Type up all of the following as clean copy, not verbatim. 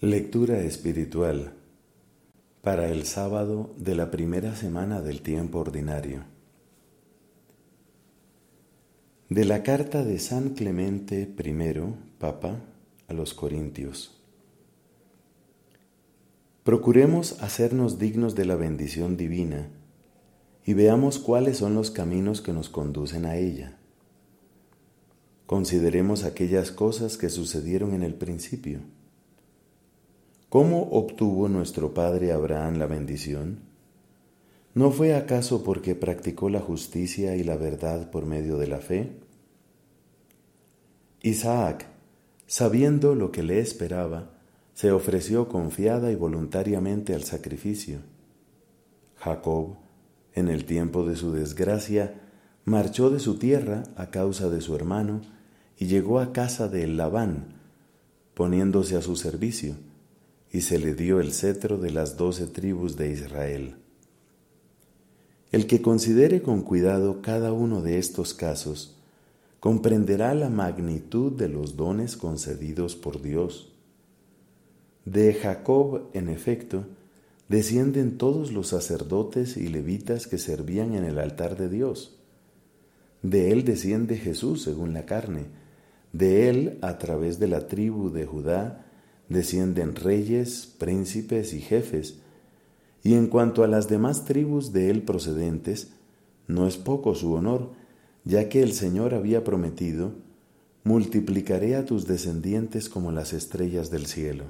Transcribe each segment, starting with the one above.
Lectura espiritual para el sábado de la primera semana del tiempo ordinario. De la carta de San Clemente I, Papa, a los Corintios. Procuremos hacernos dignos de la bendición divina y veamos cuáles son los caminos que nos conducen a ella. Consideremos aquellas cosas que sucedieron en el principio. ¿Cómo obtuvo nuestro padre Abraham la bendición? ¿No fue acaso porque practicó la justicia y la verdad por medio de la fe? Isaac, sabiendo lo que le esperaba, se ofreció confiada y voluntariamente al sacrificio. Jacob, en el tiempo de su desgracia, marchó de su tierra a causa de su hermano y llegó a casa de Labán, poniéndose a su servicio, y se le dio el cetro de las 12 tribus de Israel. El que considere con cuidado cada uno de estos casos, comprenderá la magnitud de los dones concedidos por Dios. De Jacob, en efecto, descienden todos los sacerdotes y levitas que servían en el altar de Dios. De él desciende Jesús según la carne. De él, a través de la tribu de Judá, descienden reyes, príncipes y jefes, y en cuanto a las demás tribus de él procedentes, no es poco su honor, ya que el Señor había prometido: multiplicaré a tus descendientes como las estrellas del cielo.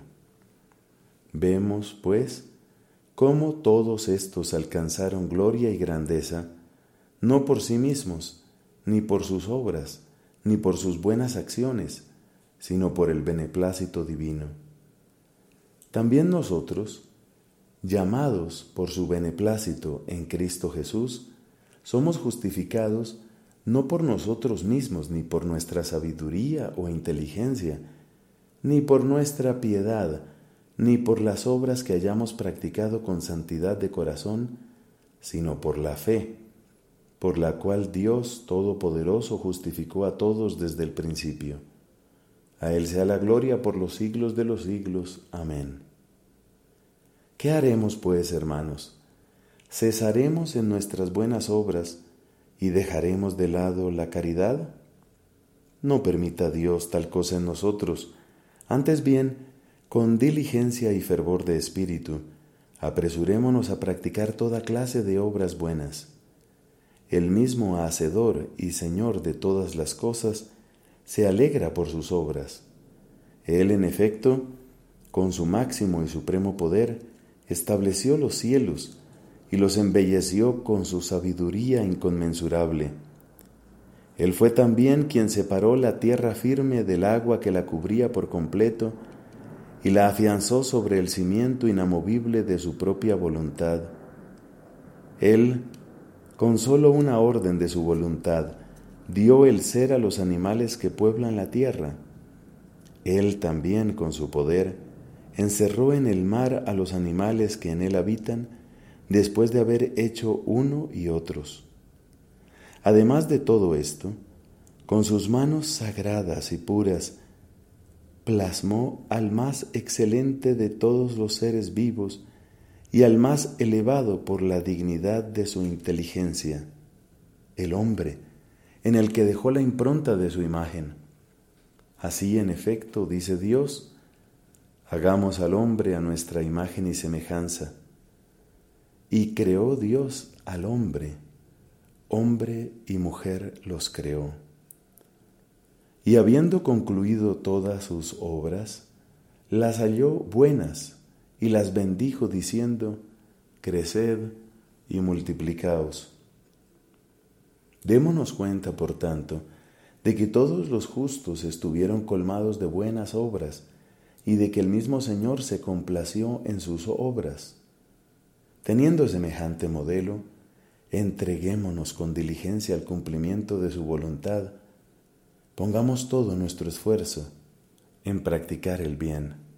Vemos, pues, cómo todos estos alcanzaron gloria y grandeza, no por sí mismos, ni por sus obras, ni por sus buenas acciones, sino por el beneplácito divino. También nosotros, llamados por su beneplácito en Cristo Jesús, somos justificados no por nosotros mismos, ni por nuestra sabiduría o inteligencia, ni por nuestra piedad, ni por las obras que hayamos practicado con santidad de corazón, sino por la fe, por la cual Dios Todopoderoso justificó a todos desde el principio. A Él sea la gloria por los siglos de los siglos. Amén. ¿Qué haremos, pues, hermanos? ¿Cesaremos en nuestras buenas obras y dejaremos de lado la caridad? No permita Dios tal cosa en nosotros. Antes bien, con diligencia y fervor de espíritu, apresurémonos a practicar toda clase de obras buenas. El mismo Hacedor y Señor de todas las cosas se alegra por sus obras. Él, en efecto, con su máximo y supremo poder, estableció los cielos y los embelleció con su sabiduría inconmensurable. Él fue también quien separó la tierra firme del agua que la cubría por completo y la afianzó sobre el cimiento inamovible de su propia voluntad. Él, con solo una orden de su voluntad, dio el ser a los animales que pueblan la tierra. Él también, con su poder, encerró en el mar a los animales que en él habitan, después de haber hecho uno y otros. Además de todo esto, con sus manos sagradas y puras, plasmó al más excelente de todos los seres vivos y al más elevado por la dignidad de su inteligencia, el hombre, en el que dejó la impronta de su imagen. Así, en efecto, dice Dios: hagamos al hombre a nuestra imagen y semejanza. Y creó Dios al hombre, hombre y mujer los creó. Y habiendo concluido todas sus obras, las halló buenas y las bendijo diciendo: creced y multiplicaos. Démonos cuenta, por tanto, de que todos los justos estuvieron colmados de buenas obras y de que el mismo Señor se complació en sus obras. Teniendo semejante modelo, entreguémonos con diligencia al cumplimiento de su voluntad. Pongamos todo nuestro esfuerzo en practicar el bien.